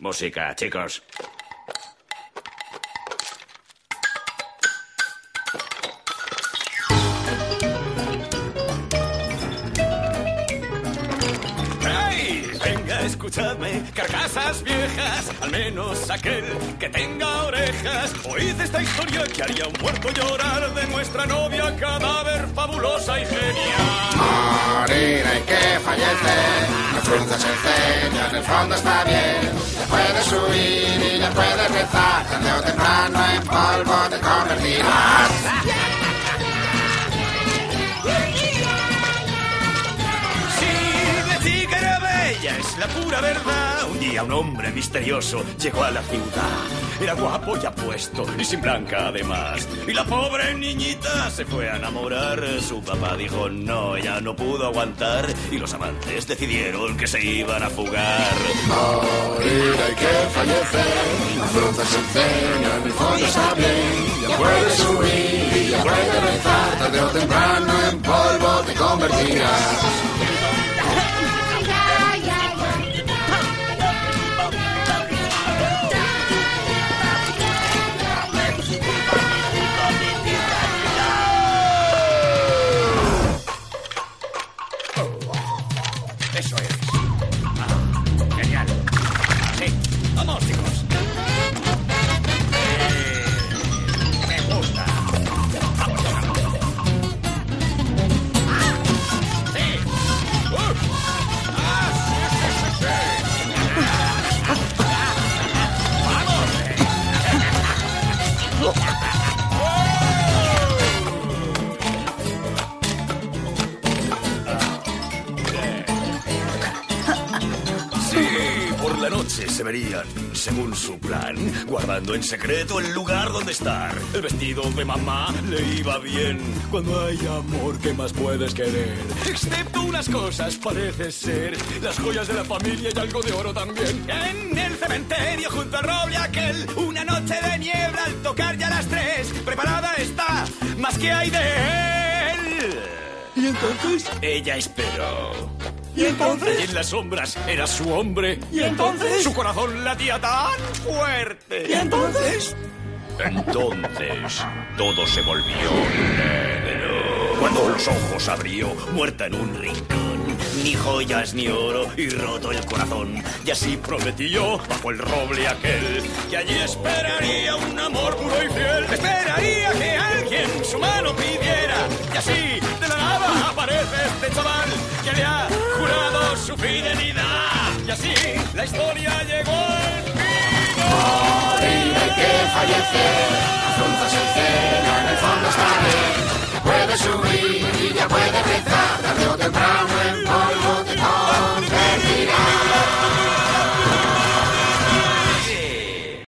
Música, chicos. Escuchadme, carcasas viejas, al menos aquel que tenga orejas. Oíd esta historia que haría un muerto llorar de nuestra novia, cadáver fabulosa y genial. Morir hay que fallecer, no frunzas el ceño, en el fondo está bien. Ya puedes huir y ya puedes rezar, tarde o temprano en polvo te convertirás. Es la pura verdad. Un día un hombre misterioso llegó a la ciudad. Era guapo y apuesto y sin blanca además. Y la pobre niñita se fue a enamorar. Su papá dijo no, ella no pudo aguantar. Y los amantes decidieron que se iban a fugar. Morir hay que fallecer, no frunzas el ceño, en el fondo está bien. Ya puedes subir y ya puedes rezar, tarde o temprano en polvo te convertirás. Eso es. Genial. Sí, vamos, chicos. Me gusta. Vamos, vamos. Sí. Sí, sí, sí, sí. Vamos. Por la noche se verían, según su plan, guardando en secreto el lugar donde estar. El vestido de mamá le iba bien. Cuando hay amor, ¿qué más puedes querer? Excepto unas cosas, parece ser. Las joyas de la familia y algo de oro también. En el cementerio, junto al roble aquel, una noche de niebla al tocar ya las 3. Preparada está, más que hay de él. ¿Y entonces? Ella esperó. ¿Y entonces? Y en las sombras era su hombre. ¿Y entonces? Su corazón latía tan fuerte. ¿Y entonces? Entonces, todo se volvió negro. Cuando los ojos abrió, muerta en un rincón. Ni joyas ni oro y roto el corazón. Y así prometió bajo el roble aquel que allí esperaría un amor puro y fiel. Esperaría que alguien su mano pidiera. Y así de la nada aparece este chaval que le ha jurado su fidelidad. Y así la historia llegó al fin. Morir hay que fallecer, no frunzas el ceño, en el fondo está bien. Ya puedes subir y ya puedes